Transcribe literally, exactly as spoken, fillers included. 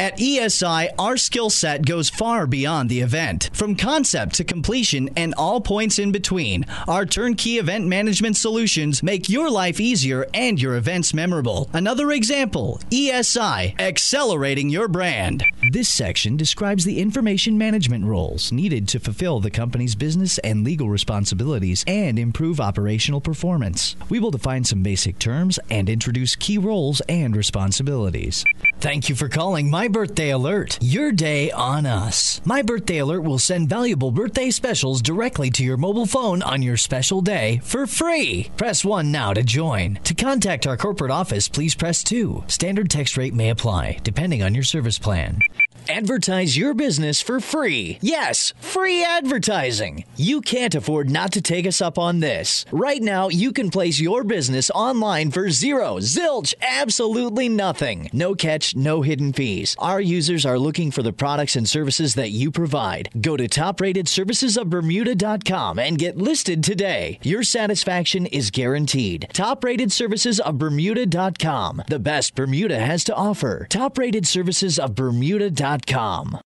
At E S I, our skill set goes far beyond the event. From concept to completion and all points in between, our turnkey event management solutions make your life easier and your events memorable. Another example, E S I, accelerating your brand. This section describes the information management roles needed to fulfill the company's business and legal responsibilities and improve operational performance. We will define some basic terms and introduce key roles and responsibilities. Thank you for calling My Birthday Alert. Your day on us. My Birthday Alert will send valuable birthday specials directly to your mobile phone on your special day for free. Press one now to join. To contact our corporate office, please press two. Standard text rate may apply, depending on your service plan. Advertise your business for free. Yes, free advertising. You can't afford not to take us up on this. Right now, you can place your business online for zero, zilch, absolutely nothing. No catch, no hidden fees. Our users are looking for the products and services that you provide. Go to top rated services of bermuda dot com and get listed today. Your satisfaction is guaranteed. top rated services of bermuda dot com. The best Bermuda has to offer. top rated services of bermuda dot com.